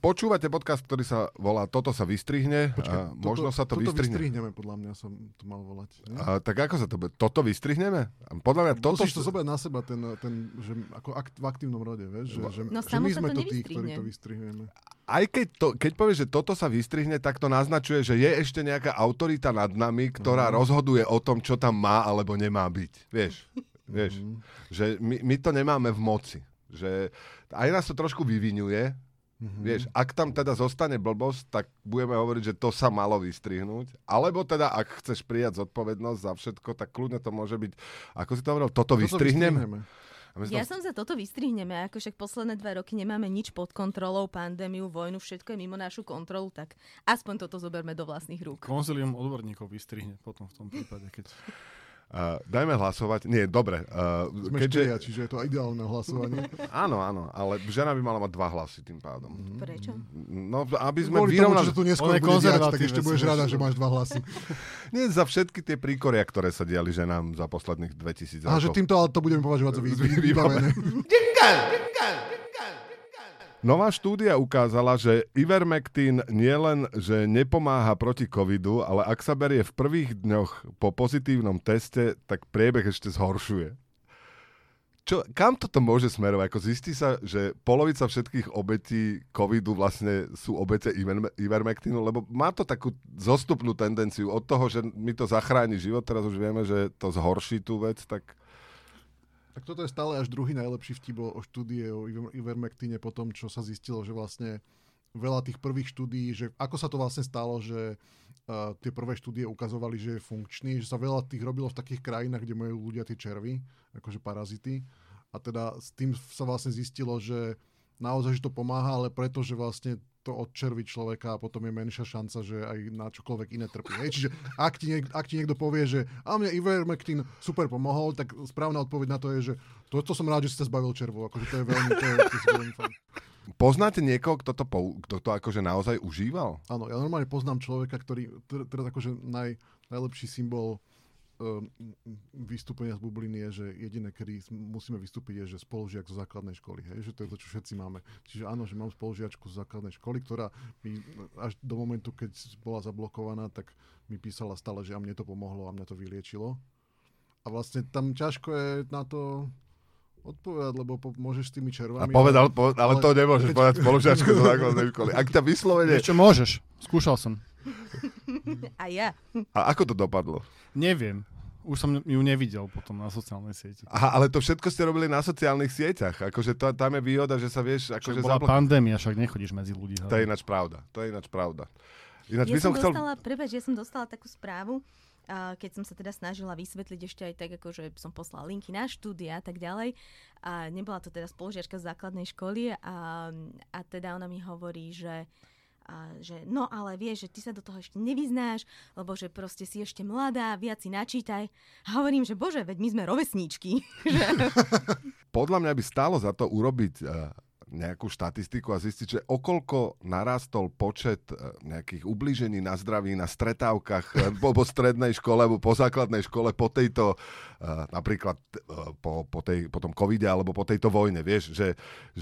Počúvate podcast, ktorý sa volá Toto sa vystrihne. Počkaj, Možno sa to vystrihne. Vystrihneme, podľa mňa som to mal volať. Tak ako sa to bude? Toto vystrihneme? Podľa mňa toto... Musíš to zobrať na seba, že ako v aktívnom rode, vieš? Že No že my samo sa sme to to tí, nevystrihne. ktorí to vystrihneme. Aj keď povieš, že toto sa vystrihne, tak to naznačuje, že je ešte nejaká autorita nad nami, ktorá rozhoduje o tom, čo tam má alebo nemá byť. Vieš? Že my to nemáme v moci. Že aj nás to trošku vyvinuje. Vieš, ak tam teda zostane blbosť, tak budeme hovoriť, že to sa malo vystrihnúť. Alebo teda, ak chceš prijať zodpovednosť za všetko, tak kľudne to môže byť, ako si to hovoril, toto vystrihneme. Ja som za toto vystrihneme, ako však posledné 2 roky nemáme nič pod kontrolou, pandémiu, vojnu, všetko je mimo našu kontrolu, tak aspoň toto zoberme do vlastných rúk. Konzilium odborníkov vystrihne potom v tom prípade, keď... Dajme hlasovať. Nie, dobre. Sme štyria, čiže je to ideálne hlasovanie. Áno, ale žena by mala mať 2 hlasy tým pádom. Prečo? No, aby sme Kvôli tomu, vyrovnali... že tu neskôr bude diať, tak ešte budeš rada, že máš 2 hlasy. Nie za všetky tie príkoria, ktoré sa diali ženám za posledných 2000 rokov. A že týmto ale to budeme považovať za vybavené. Nová štúdia ukázala, že Ivermectin nielen, že nepomáha proti covidu, ale ak sa berie v prvých dňoch po pozitívnom teste, tak priebeh ešte zhoršuje. Kam toto môže smerovať? Ako zistí sa, že polovica všetkých obetí covidu vlastne sú obete Ivermectinu, lebo má to takú zostupnú tendenciu od toho, že mi to zachráni život, teraz už vieme, že to zhorší tú vec, tak... Tak toto je stále až druhý najlepší vtip o štúdie o Ivermectine po tom, čo sa zistilo, že vlastne veľa tých prvých štúdií, že ako sa to vlastne stalo, že tie prvé štúdie ukazovali, že je funkčný, že sa veľa tých robilo v takých krajinách, kde majú ľudia tie červy, akože parazity. A teda s tým sa vlastne zistilo, že naozaj, že to pomáha, ale preto, že vlastne to odčerví človeka a potom je menšia šanca, že aj na čokoľvek iné trpí. Čiže ak ti niekto povie, že a mne Ivermectin super pomohol, tak správna odpoveď na to je, že to som rád, že si sa zbavil červov. Akože to je veľmi fajn. Poznáte niekoho, kto to akože naozaj užíval? Áno, ja normálne poznám človeka, ktorý teraz akože najlepší symbol vystúpenia z bubliny je, že jediné, kedy musíme vystúpiť, je, že spolužiak zo základnej školy. Hej? Že to je to, čo všetci máme. Čiže áno, že mám spolužiačku z základnej školy, ktorá mi až do momentu, keď bola zablokovaná, tak mi písala stále, že a mne to pomohlo a mňa to vyliečilo. A vlastne tam ťažko je na to odpovedať, lebo môžeš s tými červami... A povedal, ale to nemôžeš povedať spolužiačku zo základnej školy. Ak ťa vyslovene... Ešte môžeš. Skúšal som. A ja. A ako to dopadlo? Neviem. Už som ju nevidel potom na sociálnej sieti. Aha, ale to všetko ste robili na sociálnych sieťach. Akože tam je výhoda, že sa vieš... Akože bola pandémia, však nechodíš medzi ľudí. To je ináč pravda. Ináč Ja som dostala takú správu, keď som sa teda snažila vysvetliť ešte aj tak, akože som poslala linky na štúdia a tak ďalej. A nebola to teda spolužiačka z základnej školy a teda ona mi hovorí, že no ale vieš, že ty sa do toho ešte nevyznáš, lebo že proste si ešte mladá, viac si načítaj. A hovorím, že bože, veď my sme rovesníčky. Podľa mňa by stálo za to urobiť nejakú štatistiku a zistiť, že okoľko narastol počet nejakých ublížení na zdraví na stretávkach po strednej škole alebo po základnej škole po tejto napríklad po tom covide alebo po tejto vojne, vieš, že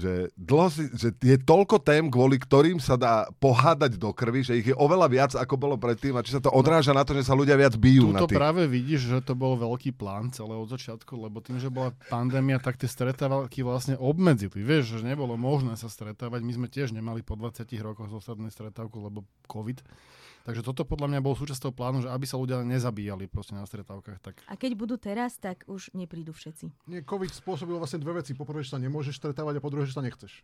je toľko tém, kvôli ktorým sa dá pohádať do krvi, že ich je oveľa viac, ako bolo predtým a či sa to odráža na to, že sa ľudia viac bijú na tých. Tuto práve vidíš, že to bol veľký plán celé od začiatku, lebo tým, že bola pandémia, tak tie stretávky vlastne obmedzili. Vieš, že nebolo možné sa stretávať. My sme tiež nemali po 20 rokoch zosadnú stretávku, lebo COVID. Takže toto podľa mňa bol súčasťou plánu, že aby sa ľudia nezabíjali proste na stretávkach. Tak... A keď budú teraz, tak už neprídu všetci. Nie, COVID spôsobil vlastne dve veci. Po prvé, že sa nemôžeš stretávať a po druhé, že sa nechceš.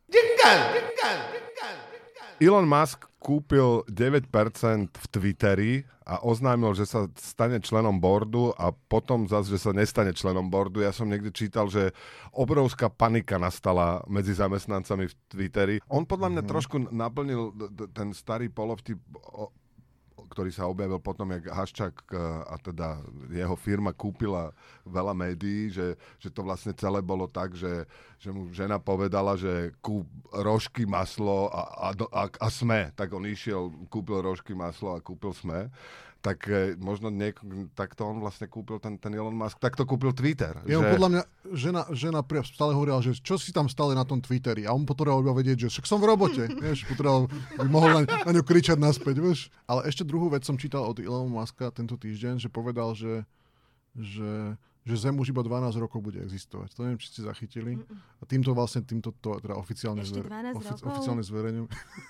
Elon Musk kúpil 9% v Twitteri a oznámil, že sa stane členom boardu a potom zase, že sa nestane členom boardu. Ja som niekde čítal, že obrovská panika nastala medzi zamestnancami v Twitteri. On podľa mňa trošku naplnil ten starý polovtip, ktorý sa objavil potom, jak Haščák a teda jeho firma kúpila veľa médií, že to vlastne celé bolo tak, že mu žena povedala, že kúp rožky, maslo a SME. Tak on išiel, kúpil rožky, maslo a kúpil SME. Tak možno takto on vlastne kúpil ten Elon Musk, takto kúpil Twitter. Ja podľa mňa žena stále hovorila, že čo si tam stále na tom Twitteri a on potreboval iba vedieť, že však som v robote, vieš, by mohol na ňu kričať naspäť, vieš. Ale ešte druhú vec som čítal od Elona Muska tento týždeň, že povedal, že Zem už iba 12 rokov bude existovať. To neviem, či ste zachytili. A týmto to teda oficiálne zverejňujem.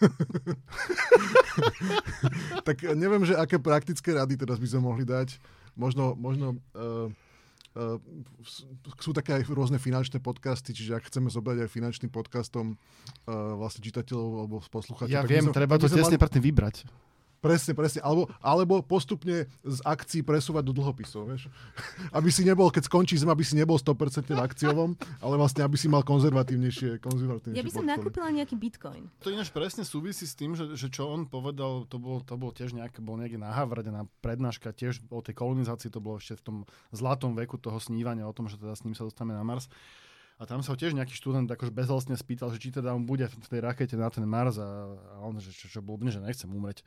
Tak neviem, že aké praktické rady teraz by sme mohli dať. Možno sú také aj rôzne finančné podcasty, čiže ak chceme zobrať aj finančným podcastom vlastne čitateľov alebo poslucháčov. Ja viem, treba to tesne predtým vybrať. Presne. Alebo postupne z akcií presúvať do dlhopisov, vieš. Aby si nebol, keď skončí Zem, aby si nebol 100% v akciovom, ale vlastne, aby si mal konzervatívnejšie Ja by som nakúpila nejaký bitcoin. To ináč presne súvisí s tým, že čo on povedal, to bol tiež bol niekde na Harvarde, na prednáška tiež o tej kolonizácii, to bolo ešte v tom zlatom veku toho snívania o tom, že teda s ním sa dostaneme na Mars. A tam sa ho tiež nejaký študent akože bezhlasne spýtal, že či teda on bude v tej rakete na ten Mars a on, že čo blbne, že nechcem umreť.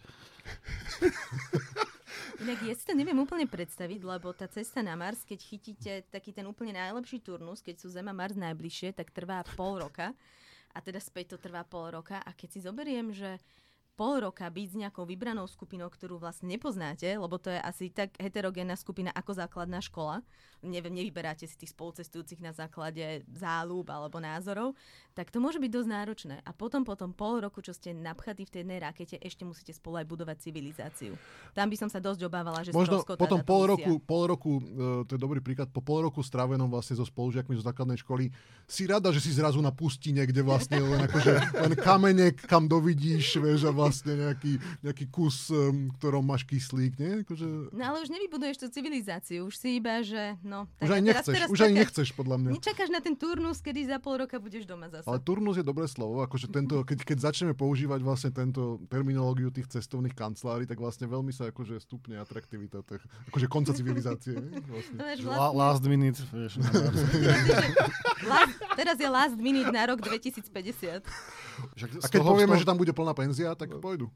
Inak ja si to neviem úplne predstaviť, lebo tá cesta na Mars, keď chytíte taký ten úplne najlepší turnus, keď sú Zem a Mars najbližšie, tak trvá pol roka. A teda späť to trvá pol roka. A keď si zoberiem, že pol roka byť s nejakou vybranou skupinou, ktorú vlastne nepoznáte, lebo to je asi tak heterogénna skupina ako základná škola. Nevyberáte si tých spolucestujúcich na základe záľub alebo názorov, tak to môže byť dosť náročné. A potom pol roku, čo ste napchatí v tej jednej rakete, ešte musíte spolu aj budovať civilizáciu. Tam by som sa dosť obávala, že možno potom pol roku, to je dobrý príklad, po pol roku strávenom vlastne so spolužiakmi zo základnej školy, si rada, že si zrazu na pustine, kde vlastne len kamene, kam dovidíš, vieš, a vlastne nejaký kus, ktorom máš kyslík, nie? No ale už nevybuduješ tú civilizáciu, už si iba, že už aj nechceš, podľa mňa. Nečakáš na ten turnus, kedy za pol roka budeš doma zase. Ale turnus je dobré slovo, akože keď začneme používať vlastne tento terminológiu tých cestovných kancelárií, tak vlastne veľmi sa akože stupne atraktivita akože konca civilizácie. Vlastne. Last minute, vieš. Teraz je last minute na rok 2050. A keď povieme, že tam bude plná penzia, tak pôjdu.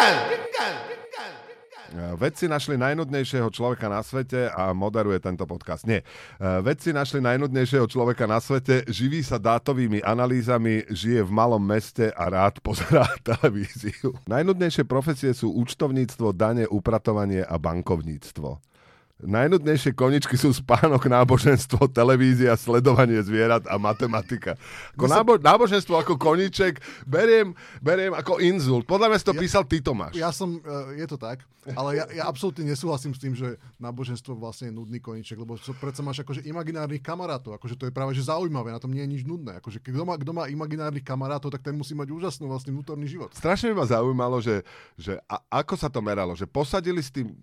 Vedci našli najnudnejšieho človeka na svete a moderuje tento podcast. Nie. Vedci našli najnudnejšieho človeka na svete, živí sa dátovými analýzami, žije v malom meste a rád pozerá televíziu. Najnudnejšie profesie sú účtovníctvo, dane, upratovanie a bankovníctvo. Najnudnejšie koničky sú spánok, náboženstvo, televízia, sledovanie zvierat a matematika. Náboženstvo ako koniček beriem ako inzult. Podľa mňa si to písal ty, Tomáš. Je to tak, ale ja absolútne nesúhlasím s tým, že náboženstvo vlastne je nudný koniček, lebo predsa máš akože imaginárnych kamarátov, akože to je práve že zaujímavé, na tom nie je nič nudné. Akože kto má imaginárnych kamarátov, tak ten musí mať úžasnú vlastne vnútorný život. Strašne by ma zaujímalo, že ako sa to meralo, že posadili s tým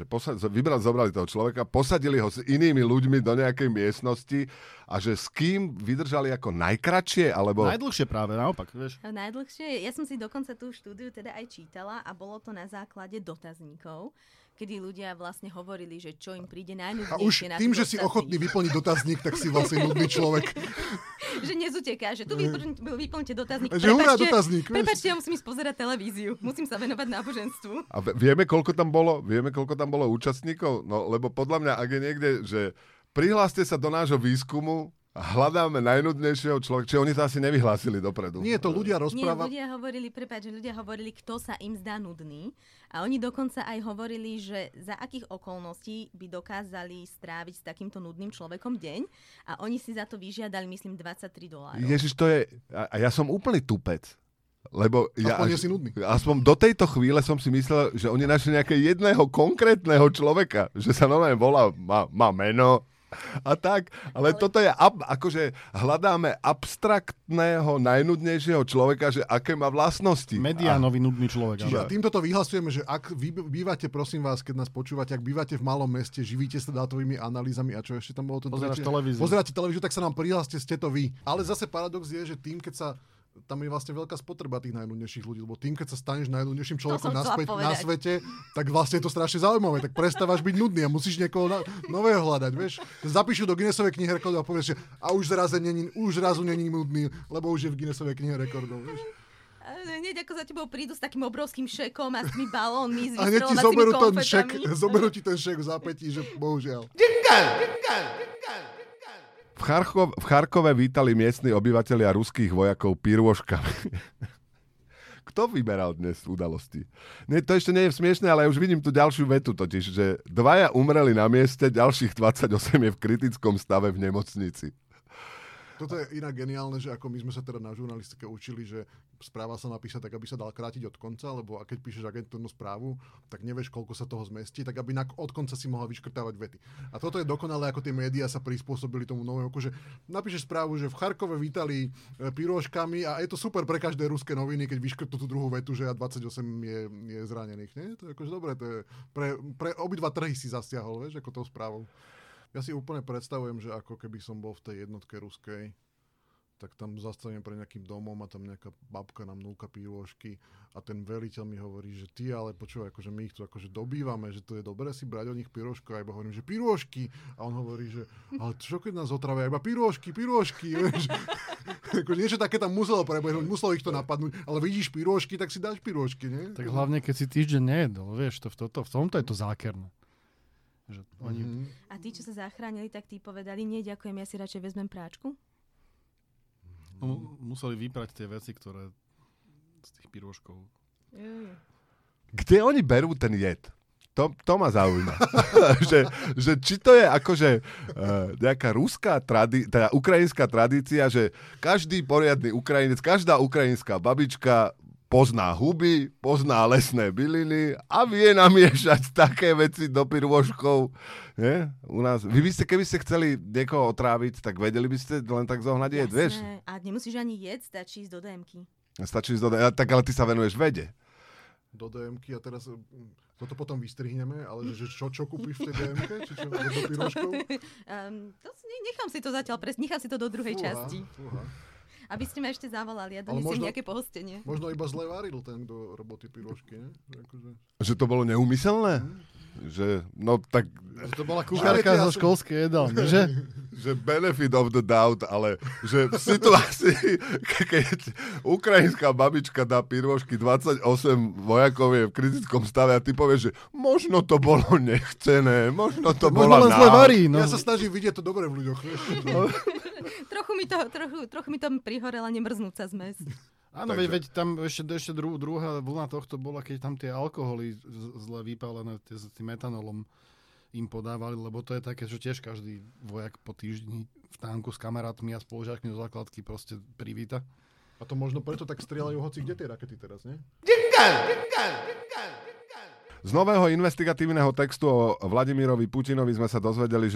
zobrali toho človeka, posadili ho s inými ľuďmi do nejakej miestnosti a že s kým vydržali ako najkratšie, alebo... Najdlhšie práve, naopak, vieš. Najdlhšie, ja som si dokonca tú štúdiu teda aj čítala a bolo to na základe dotazníkov, kedy ľudia vlastne hovorili, že čo im príde najnudnejšie na tým, že si ochotný vyplniť dotazník, tak si vlastne nudný človek. Že nezuteká, že tu vyplňte dotazník. Prepáčte, ja musím ísť pozerať televíziu. Musím sa venovať náboženstvu. A vieme, koľko tam bolo účastníkov? No, lebo podľa mňa, ak je niekde, že prihláste sa do nášho výskumu, hľadáme najnudnejšieho človeka, čiže oni to asi nevyhlásili dopredu. Nie, to ľudia rozpráva... Nie, ľudia hovorili, kto sa im zdá nudný. A oni dokonca aj hovorili, že za akých okolností by dokázali stráviť s takýmto nudným človekom deň. A oni si za to vyžiadali, myslím, $23. Ježiš, to je... A ja som úplný tupec. Lebo aspoň si nudný. Aspoň do tejto chvíle som si myslel, že oni našli nejakého jedného konkrétneho človeka. Že sa normálne volá, má meno... A tak, ale toto je, akože hľadáme abstraktného, najnudnejšieho človeka, že aké má vlastnosti. Mediánový nudný človek. Čiže týmto to vyhlasujeme, že ak vy bývate, prosím vás, keď nás počúvate, ak bývate v malom meste, živíte sa dátovými analýzami a čo ešte tam bolo? Pozeráte televíziu, tak sa nám prihláste, ste to vy. Ale zase paradox je, že tým, keď sa tam je vlastne veľká spotreba tých najnudnejších ľudí, lebo tým, keď sa staneš najnudnejším človekom na svete, tak vlastne je to strašne zaujímavé, tak prestávaš byť nudný a musíš niekoho nového hľadať, vieš. Zapíšu do Guinnessovej knihy rekordov a povieš, že a už zrazu není nudný, lebo už je v Guinnessovej knihe rekordov, vieš. Hneď ako za tebou prídu s takým obrovským šekom a s tými balónmi, s A hneď ti vystreľovacími konfetami. zoberú ti ten šek v zápätí, že bohužiaľ. V Charkove vítali miestni obyvatelia ruských vojakov pirôžkami. Kto vyberal dnes udalosti? Nie, to ešte nie je smiešné, ale ja už vidím tú ďalšiu vetu totiž, že 2 umreli na mieste, ďalších 28 je v kritickom stave v nemocnici. Toto je inak geniálne, že ako my sme sa teda na žurnalistike učili, že správa sa napíše tak, aby sa dal krátiť od konca, lebo keď píšeš agentúrnu správu, tak nevieš, koľko sa toho zmestí, tak aby od konca si mohla vyškrtávať vety. A toto je dokonalé, ako tie médiá sa prispôsobili tomu novému, že napíšeš správu, že v Charkove vítali pirôžkami a je to super pre každé ruské noviny, keď vyškrtnú tú druhú vetu, že 28 je zranených. Nie? To je akože dobré, to je pre obidva trhy si zasiahol, vieš, ako tou správou. Ja si úplne predstavujem, že ako keby som bol v tej jednotke ruskej, tak tam zastavím pre nejakým domom a tam nejaká babka nám núka pirôžky a ten veliteľ mi hovorí, že ty ale počúvaj, akože my ich tu akože dobývame, že to je dobré si brať od nich pirôžku a iba hovorím, že pirôžky a on hovorí, že ale čo keď nás otravia, iba pirôžky, vieš. Akože niečo také tam muselo prebehnúť, muselo ich to napadnúť, ale vidíš pirôžky, tak si dáš pirôžky, nie? Tak hlavne, keď si týždeň nejedol, vieš, v tomto je to zákerné. Že oni... A tí, čo sa zachránili, tak tí povedali, nie, ďakujem, ja si radšej vezmem práčku. Museli vyprať tie veci, ktoré z tých pirôžkov. Kde oni berú ten jed? To ma zaujíma. že či to je akože nejaká teda ukrajinská tradícia, že každý poriadny Ukrajinec, každá ukrajinská babička pozná huby, pozná lesné byliny a vie namiešať také veci do pirôžkov. Nie? U nás. Vy by ste, keby ste chceli niekoho otráviť, tak vedeli by ste len tak zohnať jed, vieš? A nemusíš ani jesť, stačí ísť do DMky. Stačí ísť do DMky, tak ale ty sa venuješ vede. Do DMky a teraz toto potom vystrihneme, ale že čo kúpiš v tej DMke? Či čo, do pirôžkov? Nechám si to zatiaľ nechám si to do druhej časti. Aby ste ma ešte zavolali a donesiem nejaké pohostenie. Možno iba zle varil ten, kto roboty pirôžky, ne? Že to bolo neúmyselné? Že, no tak... To bola kuchárka zo školskej jedálne, že? Že benefit of the doubt, ale že v situácii, keď ukrajinská babička dá pirôžky, 28 vojakov je v kritickom stave a ty povieš, že možno to bolo nechcené, možno to bola len zle varí, no. Ja sa snažím vidieť to dobre v ľuďoch. Trochu mi to prihorela nemrznúca zmes. Áno, veď tam ešte druhá vlna tohto bola, keď tam tie alkoholy zle vypálené s tým metanolom im podávali, lebo to je také, že tiež každý vojak po týždni v tánku s kamarátmi a spolužiakmi zo základky proste privíta. A to možno preto tak strieľajú hoci kde tie rakety teraz, nie? Z nového investigatívneho textu o Vladimirovi Putinovi sme sa dozvedeli,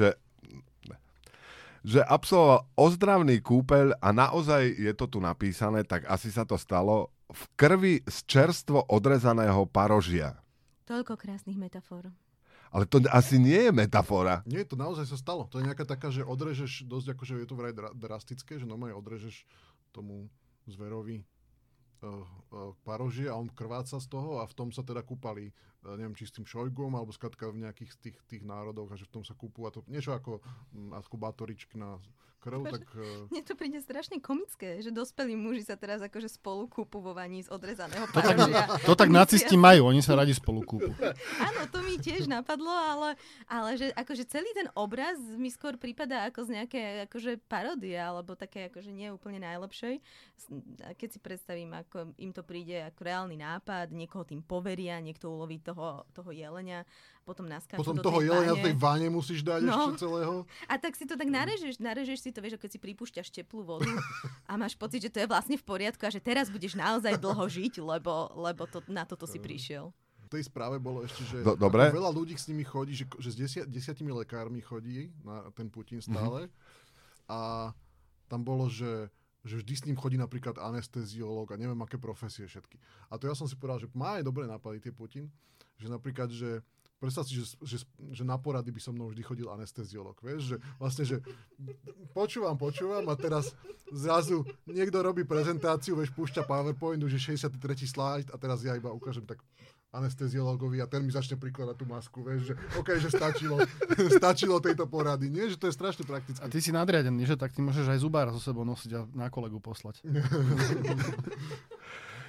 že absolvoval ozdravný kúpeľ a naozaj je to tu napísané, tak asi sa to stalo, v krvi z čerstvo odrezaného parožia. Toľko krásnych metafor. Ale to asi nie je metafora. Nie, to naozaj sa stalo. To je nejaká taká, že odrežeš dosť, akože je to vraj drastické, že normálne odrežeš tomu zverovi parožie a on krváca z toho a v tom sa teda kúpali, neviem, či s tým Šojgom, alebo skrátka v nejakých z tých národoch a že v tom sa kúpu a to niečo ako bátoričky na krv, tak... Mne to príde strašne komické, že dospelí muži sa teraz akože spolu kúpu vo vani z odrezaného parožia. To tak nacisti majú, oni sa radi spolu kúpu. Áno, to mi tiež napadlo, ale že akože celý ten obraz mi skôr prípada ako z nejaké akože paródie, alebo také akože nie úplne najlepšej. Keď si predstavím, ako im to príde ako reálny nápad, niekoho tým poveria, niekto uloví toho jelenia, potom naskáču potom do tej toho jelenia bane. v tej vane musíš dať ešte celého. A tak si to tak narežeš si to, vieš, keď si pripúšťaš teplú vodu a máš pocit, že to je vlastne v poriadku a že teraz budeš naozaj dlho žiť, lebo na toto si prišiel. V tej správe bolo ešte, že Dobre. veľa ľudí s nimi chodí, že s 10 lekármi chodí na ten Putin stále a tam bolo, že vždy s ním chodí napríklad anesteziológ a neviem, aké profesie všetky. A to ja som si povedal, že má aj dobré nápady tie Putin, že napríklad, že predstav si, že na porady by so mnou vždy chodil anesteziolog. Vieš, že vlastne, že počúvam a teraz zrazu niekto robí prezentáciu, vieš, púšťa PowerPoint, už je 63. slide a teraz ja iba ukážem tak anesteziologovi a ten mi začne prikladať tú masku, vieš, že okej, že stačilo tejto porady. Nie, že to je strašne praktické. A ty si nadriadený, že tak ty môžeš aj zubára so sebou nosiť a na kolegu poslať.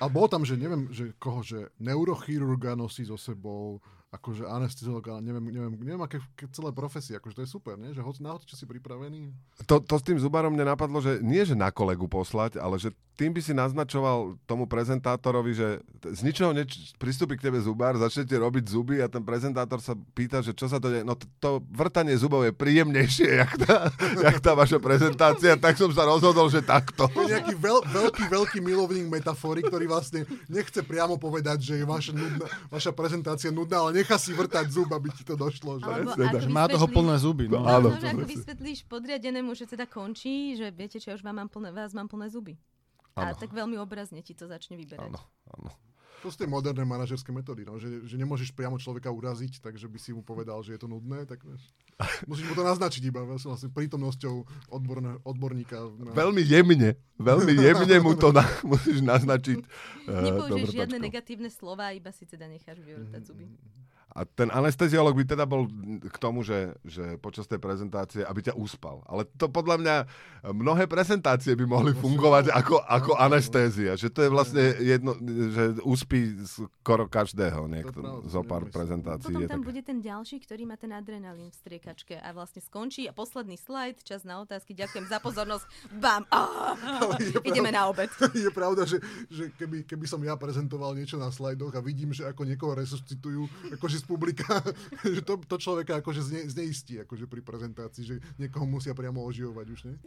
A bolo tam, že neviem, že koho, že neurochirurga nosí so sebou, akože anesteziológa, neviem aké celé profesie, akože to je super, nie? Že na čo si pripravený. To s tým zubárom mne napadlo, že nie, že na kolegu poslať, ale že tým by si naznačoval tomu prezentátorovi, že z ničoho pristúpi k tebe zubár, začnete robiť zuby a ten prezentátor sa pýta, že čo sa to deje. No to vrtanie zubov je príjemnejšie, jak tá vaša prezentácia, tak som sa rozhodol, že takto. Nejaký veľký milovník metafory, ktorý vlastne nechce priamo povedať, že je vaša prezentácia nudná, ale nechá si vrtať zub, aby ti to došlo. Že má toho plné zuby. No. Áno. Ako vysvetlíš podriadenému, že teda končí, že viete, čo, ja už mám plné zuby. A tak veľmi obrazne ti to začne vyberať. Áno. To sú tie moderné manažerské metódy, no? že nemôžeš priamo človeka uraziť, takže by si mu povedal, že je to nudné, tak musíš mu to naznačiť iba vlastne prítomnosťou odborníka. Veľmi jemne mu to musíš naznačiť. Nepoužiješ žiadne negatívne slova, iba si teda necháš vyvrtať zuby. A ten anesteziolog by teda bol k tomu, že počas tej prezentácie, aby ťa uspal. Ale to podľa mňa mnohé prezentácie by mohli fungovať ako anestézia. Že to je vlastne jedno, že uspí skoro každého niekto zo pár prezentácií. Potom tam bude ten ďalší, ktorý má ten adrenalín v striekačke a vlastne skončí a posledný slajd, čas na otázky, ďakujem za pozornosť, bam, ideme na obed. Je pravda, že keby som ja prezentoval niečo na slajdoch a vidím, že ako niekoho resuscitujú, akože z publika, že to človeka akože zneistí akože pri prezentácii, že niekoho musia priamo oživovať už, ne?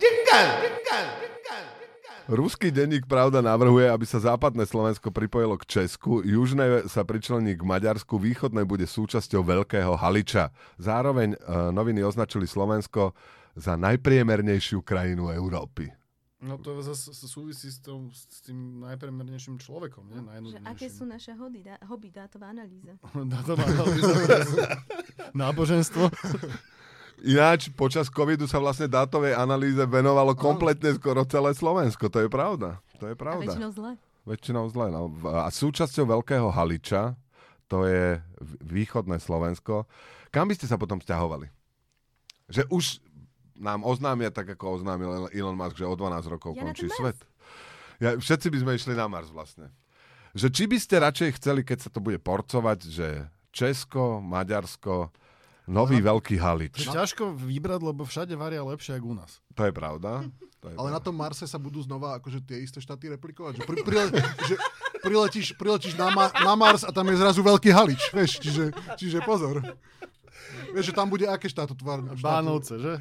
Ruský denník Pravda navrhuje, aby sa západné Slovensko pripojilo k Česku, južné sa pričlení k Maďarsku, východné bude súčasťou Veľkého Haliča. Zároveň noviny označili Slovensko za najpriemernejšiu krajinu Európy. No to zase súvisí s tým najpremernejším človekom, nie? Najnudnejším. Aké sú naše hobby, dátová analýza? Dátová analýza. Náboženstvo. Ináč, počas covidu sa vlastne dátovej analýze venovalo kompletne skoro celé Slovensko. To je pravda. A väčšinou zle. No. A súčasťou Veľkého Haliča, to je východné Slovensko. Kam by ste sa potom sťahovali? Že už nám oznámia, tak ako oznámil Elon Musk, že o 12 rokov končí svet. Všetci by sme išli na Mars vlastne. Že či by ste radšej chceli, keď sa to bude porcovať, že Česko, Maďarsko, nový Veľký Halič. Ťažko vybrať, lebo všade varia lepšie, ako u nás. To je pravda. Ale na tom Marse sa budú znova akože tie isté štáty replikovať. Že priletíš na Mars a tam je zrazu Veľký Halič. Vieš, čiže pozor. Vieš, že tam bude aké štátotvárne? Bánovce, že?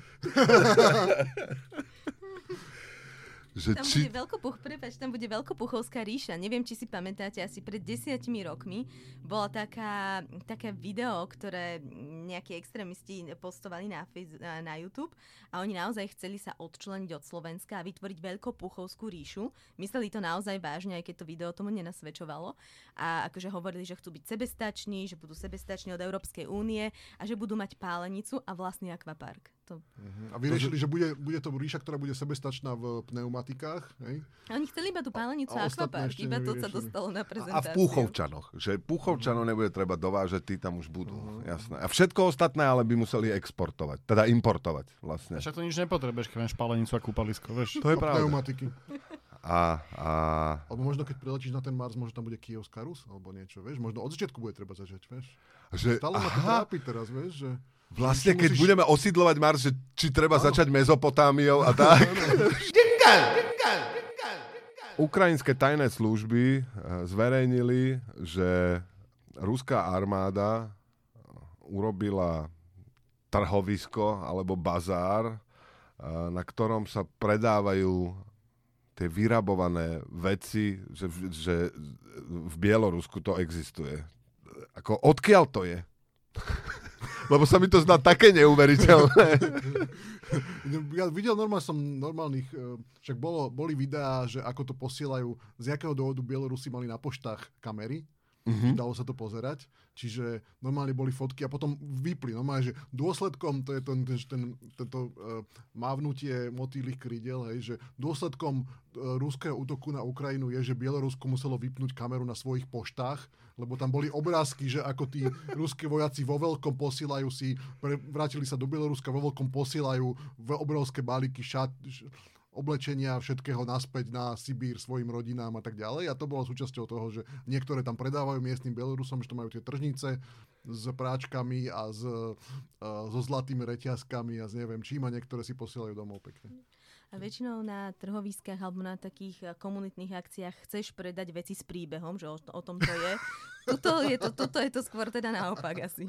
Tam bude Veľkopuchovská ríša. Neviem, či si pamätáte, asi pred 10 rokmi bola taká video, ktoré nejakí extrémisti postovali na YouTube a oni naozaj chceli sa odčleniť od Slovenska a vytvoriť Veľkopuchovskú ríšu. Mysleli to naozaj vážne, aj keď to video tomu nenasvedčovalo. A akože hovorili, že chcú byť sebestační, že budú sebestační od Európskej únie a že budú mať pálenicu a vlastný akvapark. A vyriešili, že bude to ríša, ktorá bude sebestačná v pneumatikách. Hej? A oni chceli iba tú pálenicu a akvapark, iba to sa dostalo na prezentáciu. A v Púchovčanoch, že Púchovčanov nebude treba dovážať, tí tam už budú. Jasné. A všetko ostatné ale by museli exportovať, teda importovať vlastne. Však to nič nepotrebuješ, keď máš pálenicu a kúpalisko, vieš. To je pravda. Pneumatiky. Alebo možno keď priletíš na ten Mars, možno tam bude Kyjovská Rus, alebo niečo, vieš. Možno od začiatku bude treba začať, vieš. Stále ma to trápi teraz, vieš, že... Vlastne, keď budeme osídlovať Mars, že či treba začať Mezopotámiou a tak. Ukrajinské tajné služby zverejnili, že ruská armáda urobila trhovisko alebo bazár, na ktorom sa predávajú tie vyrabované veci, že v Bielorusku to existuje. Ako, odkiaľ to je? Lebo sa mi to zdá také neuveriteľné. Ja videl normálnych, však boli videá, že ako to posielajú, z jakého dôvodu Bielorusi mali na poštách kamery, dalo sa to pozerať, čiže normálne boli fotky a potom vypli, normálne, že dôsledkom, to je tento mávnutie motýlych krídel, hej, že dôsledkom ruského útoku na Ukrajinu je, že Bielorusko muselo vypnúť kameru na svojich poštách, lebo tam boli obrázky, že ako tí ruskí vojaci vo veľkom posielajú si, vrátili sa do Bieloruska, vo veľkom posielajú obrovské balíky oblečenia, všetkého naspäť na Sibír svojim rodinám a tak ďalej. A to bolo súčasťou toho, že niektoré tam predávajú miestnym Bielorusom, že to majú tie tržnice s práčkami a so zlatými reťazkami a s neviem čím a niektoré si posielajú domov pekne. A väčšinou na trhoviskách alebo na takých komunitných akciách chceš predať veci s príbehom, že o tom to je. Tuto je to skôr teda naopak asi.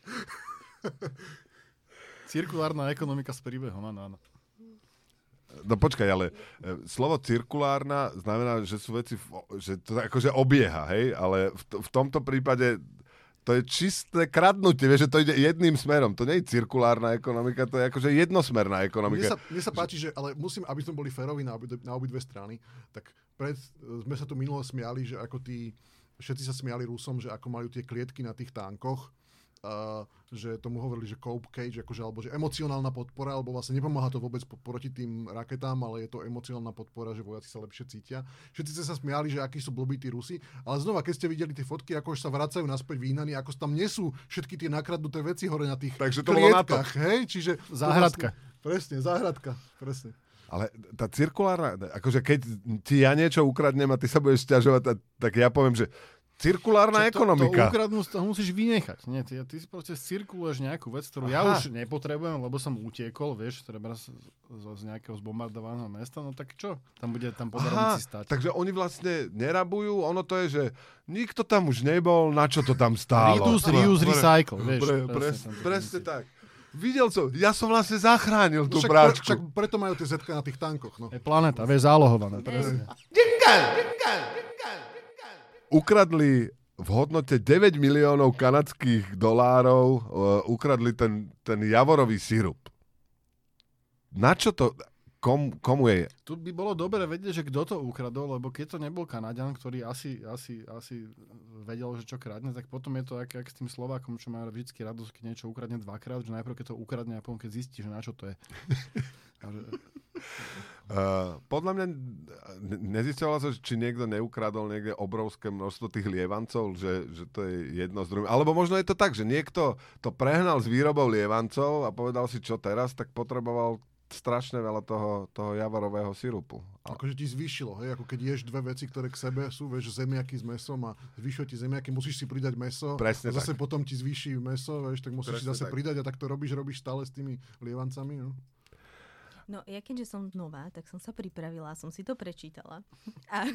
Cirkulárna ekonomika s príbehom, áno. No počkaj, ale slovo cirkulárna znamená, že sú veci, že to akože obieha, hej? Ale v tomto prípade to je čisté kradnutie, vieš, že to ide jedným smerom. To nie je cirkulárna ekonomika, to je akože jednosmerná ekonomika. Mne sa páči, že, ale musím, aby sme boli férovi na obidve strany, tak sme sa tu minulo smiali, že ako všetci sa smiali Rusom, že ako majú tie klietky na tých tankoch, že tomu hovorili, že cope cage, akože, alebo že emocionálna podpora, alebo vlastne nepomáha to vôbec proti tým raketám, ale je to emocionálna podpora, že vojaci sa lepšie cítia. Všetci ste sa smiali, že akí sú blbí tí Rusi, ale znova, keď ste videli tie fotky, ako sa vracajú naspäť výhnaní, ako tam nesú všetky tie nakradnuté veci hore na tých klietkach, hej? Čiže záhradka. Presne, záhradka, presne. Ale tá cirkulárna, akože keď ti ja niečo ukradnem a ty sa budeš sťažovať, tak ja poviem, že cirkulárna ekonomika. To ukradnú, to musíš vynechať. Nie, ty si proste cirkuluješ nejakú vec, ktorú ja už nepotrebujem, lebo som utiekol, vieš, treba z nejakého zbombardovaného mesta, no tak čo? Tam podaromci stať. Takže oni vlastne nerabujú, ono to je, že nikto tam už nebol, na čo to tam stálo. Reuse, recycle, vieš. Presne tak. Videl som, ja som vlastne zachránil tú práčku. Však preto majú tie zetka na tých tankoch. No. Je planéta, vieš, zálohované. Presne. Ukradli v hodnote 9 miliónov kanadských dolárov, ukradli ten javorový sirup. Na čo to, komu je? Tu by bolo dobre vedieť, že kto to ukradol, lebo keď to nebol Kanaďan, ktorý asi vedel, že čo kradne, tak potom je to jak s tým Slovákom, čo majú vždycky radosť, keď niečo ukradne dvakrát, že najprv keď to ukradne a potom keď zistí, že na čo to je. Podľa mňa nezisťovala sa, či niekto neukradol niekde obrovské množstvo tých lievancov, že to je jedno z druhým. Alebo možno je to tak, že niekto to prehnal s výrobou lievancov a povedal si, čo teraz, tak potreboval strašne veľa toho javorového sirupu. Akože ti zvýšilo, hej, ako keď ješ dve veci, ktoré k sebe sú, vieš, zemiaky s mesom a zvyšuje ti zemiaky, musíš si pridať meso. Presne a zase tak. Potom ti zvýši meso, vieš, tak musíš si zase tak pridať a tak to robíš stále s tými lievancami, no. No, ja keďže som nová, tak som sa pripravila, som si to prečítala. A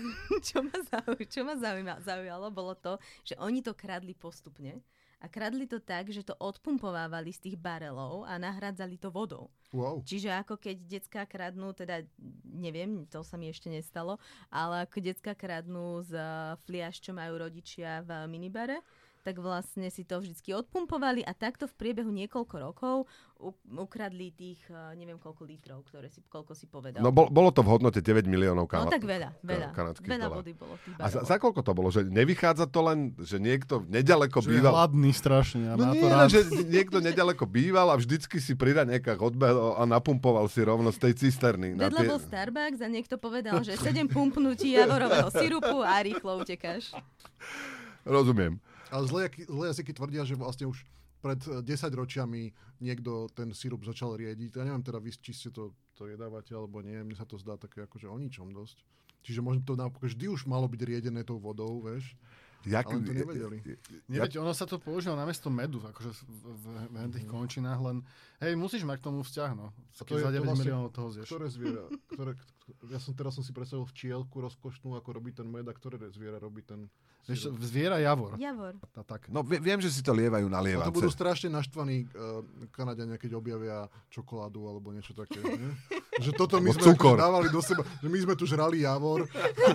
čo ma zaujalo, bolo to, že oni to kradli postupne. A kradli to tak, že to odpumpovávali z tých barelov a nahradzali to vodou. Wow. Čiže ako keď decká kradnú, teda neviem, to sa mi ešte nestalo, ale ako decká kradnú z fliaš, čo majú rodičia v minibare, tak vlastne si to vždycky odpumpovali a takto v priebehu niekoľko rokov ukradli tých, neviem koľko litrov, koľko si povedal. No bolo to v hodnote 9 miliónov No tak veľa kanadských vody bolo v tých A baroch. za koľko to bolo? Že nevychádza to len, že niekto nedaleko Že býval? je hladný strašne. No nie, že niekto nedaleko býval a vždycky si pri raňajkách odbehol a napumpoval si rovno z tej cisterny. Vedľa bol Starbucks a niekto povedal, že 7 pumpnutí javorového sirupu a rýchlo utekáš. Rozumiem. Ale zlé jazyky tvrdia, že vlastne už pred 10 ročiami niekto ten sirup začal riediť. Ja neviem teda, či ste to jedávate alebo nie. Mne sa to zdá také akože o ničom dosť. Čiže možno to vždy už malo byť riedené tou vodou, vieš. Ale to nevedeli. Neviete, ono sa to používa namiesto medu, akože v tých končinách, len hej, musíš mať k tomu vzťah, no. Keď za 9 miliónov toho zješ. Ktoré zviera? Teraz som si predstavil včielku rozkošnú, ako robí ten med, a ktoré zviera robí ten Vieš, zviera javor. Tak. No viem, že si to lievajú na A lievance. to budú strašne naštvaní Kanaďania, keď objavia čokoládu alebo niečo také. Nie? Že toto my sme akože dávali do seba, že my sme tu žrali javor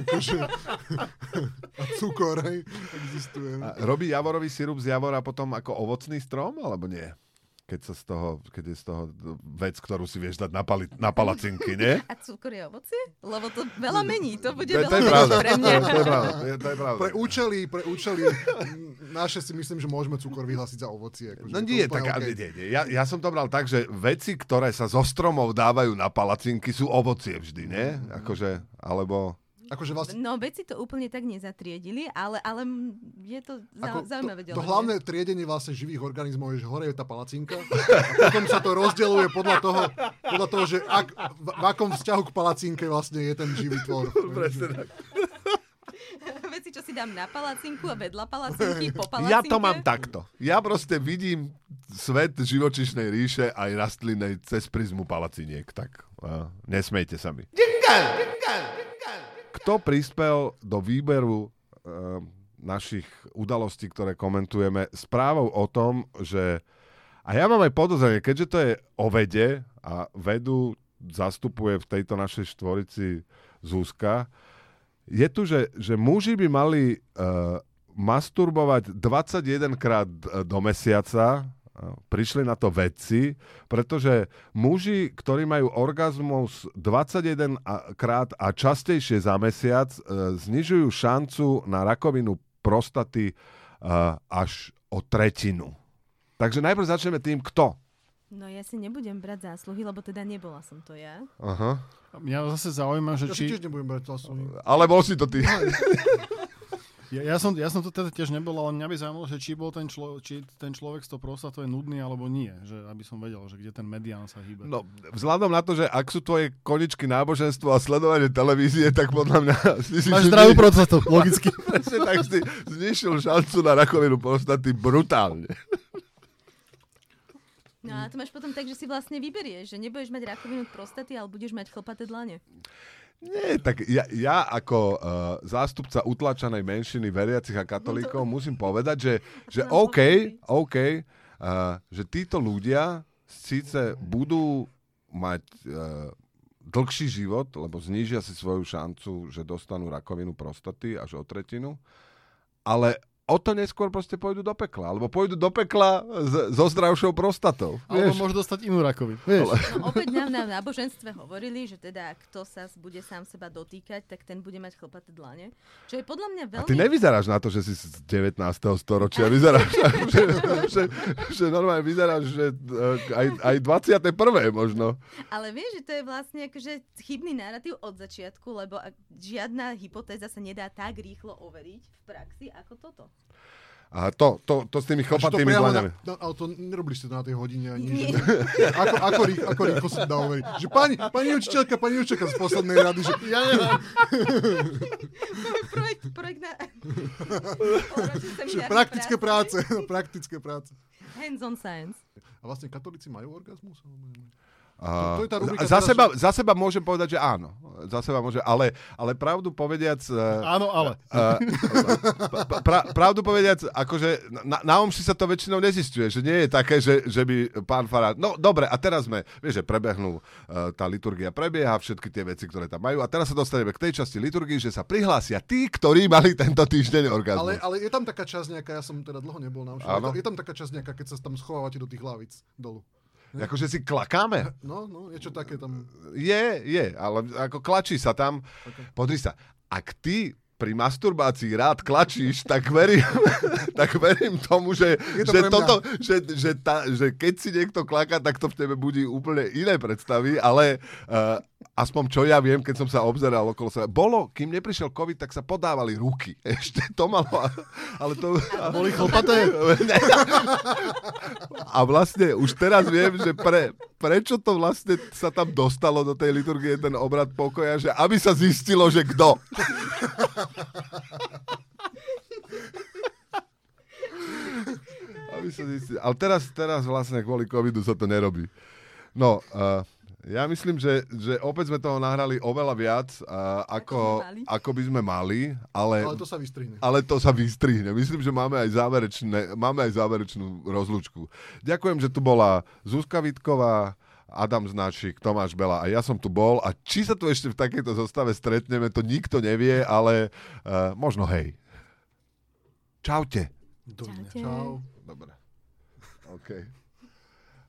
a cukor, hej, existuje. A robí javorový sirup z javora potom ako ovocný strom, alebo nie? Keď je z toho vec, ktorú si vieš dať na palacinky, nie? A cukor je ovocie? Lebo to veľa mení, to bude To veľa je pravda. pre mňa. To je pravda. Pre účely naše si myslím, že môžeme cukor vyhlásiť za ovocie. Akože No nie, tak nie. Ja som to bral tak, že veci, ktoré sa zo stromov dávajú na palacinky, sú ovocie vždy, nie? Akože, alebo... Akože vlastne... No, veci to úplne tak nezatriedili, ale je to zaujímavé to hlavné triedenie vlastne živých organizmov je, že hore je tá palacinka a potom sa to rozdeľuje podľa toho, že v akom vzťahu k palacinke vlastne je ten živý tvor. Presne tak. Veci, čo si dám na palacinku a vedľa palacinky, po palacinke. Ja to mám takto. Ja proste vidím svet živočíšnej ríše aj rastlinnej cez prizmu palaciniek. Tak nesmejte sa mi. Kto prispel do výberu našich udalostí, ktoré komentujeme, správou o tom, že... A ja mám aj podozrenie, keďže to je o vede a vedu zastupuje v tejto našej štvorici Zuzka, je tu, že muži by mali masturbovať 21 krát do mesiaca. Prišli na to vedci, pretože muži, ktorí majú orgazmus 21 krát a častejšie za mesiac, znižujú šancu na rakovinu prostaty až o 1/3. Takže najprv začneme tým, kto. No ja si nebudem brať zásluhy, lebo teda nebola som to ja. Aha. Mňa zase zaujíma, že Ja si tiež nebudem brať zásluhy. Ale bol si to ty. Ja som to teda tiež nebol, ale mňa by zaujímalo, že či ten človek s tou prostatou je nudný alebo nie. Že, aby som vedel, že kde ten medián sa hýbe. No, vzhľadom na to, že ak sú tvoje koničky náboženstvo a sledovanie televízie, tak podľa mňa... Máš zdravú prostatu, logicky. Presne tak si znižil šancu na rakovinu prostaty brutálne. No a to máš potom tak, že si vlastne vyberieš, že nebudeš mať rakovinu prostaty, ale budeš mať chlpaté dlane. Nie, tak ja ako zástupca utlačanej menšiny veriacich a katolíkov musím povedať, že OK, že títo ľudia síce budú mať dlhší život, lebo znížia si svoju šancu, že dostanú rakovinu prostaty až o 1/3, ale o to neskôr proste pôjdu do pekla. Alebo pôjdu do pekla so zdravšou prostatou. Alebo môžu dostať inú rakovinu. Vieš? No, opäť nám na náboženstve hovorili, že teda kto sa bude sám seba dotýkať, tak ten bude mať chlpaté dlane. Čo je podľa mňa veľmi... A ty nevyzeráš na to, že si z 19. storočia. Vyzeráš, že normálne vyzeráš, že aj 21. možno. Ale vieš, že to je vlastne akože chybný narratív od začiatku, lebo žiadna hypotéza sa nedá tak rýchlo overiť v praxi ako toto. A to s tými chlpatými dlaňami. Ale to nerobili ste to na tej hodine ani. Ako rýchlo sa dá overiť. Že pani učiteľka z poslednej rady, že ja neviem. Projekt na... Praktické práce. Hands on science. A vlastne katolíci majú orgazmus? To je tá rubrika za seba môžem povedať, že áno. Za seba môžem, ale pravdu povediac... Áno, ale. Pravdu povediac, akože na omši sa to väčšinou nezisťuje, že nie je také, že by pán farár... No dobre, a teraz vieš, že prebehnú, tá liturgia prebieha, všetky tie veci, ktoré tam majú, a teraz sa dostaneme k tej časti liturgii, že sa prihlásia tí, ktorí mali tento týždeň orgazmus. Ale je tam taká časť nejaká, ja som teda dlho nebol na omši, je tam taká časť nejaká, keď sa tam schovávate do tých hlavíc dolu. Akože si klakáme? No, niečo také tam. Je, ale ako klačí sa tam. Okay. Podri sa, ak ty pri masturbácii rád klačíš, tak verím tomu, že keď si niekto klaká, tak to v tebe budí úplne iné predstavy, ale aspoň čo ja viem, keď som sa obzeral okolo seba. Kým neprišiel COVID, tak sa podávali ruky. Ešte to malo, ale to... Boli chlpaté? A vlastne už teraz viem, že prečo to vlastne sa tam dostalo do tej liturgie, ten obrad pokoja, že aby sa zistilo, že kto. Aby sa zistilo. Ale teraz vlastne kvôli covidu sa to nerobí. No, ja myslím, že opäť sme toho nahrali oveľa viac, ako by sme mali, ale to sa vystrihne. Ale to sa vystrihne. Myslím, že máme aj záverečnú rozlúčku. Ďakujem, že tu bola Zuzka Vítková, Adam Značík, Tomáš Bela a ja som tu bol. A či sa tu ešte v takejto zostave stretneme, to nikto nevie, ale možno hej. Čaute. Čaute. Čau. Dobre. OK.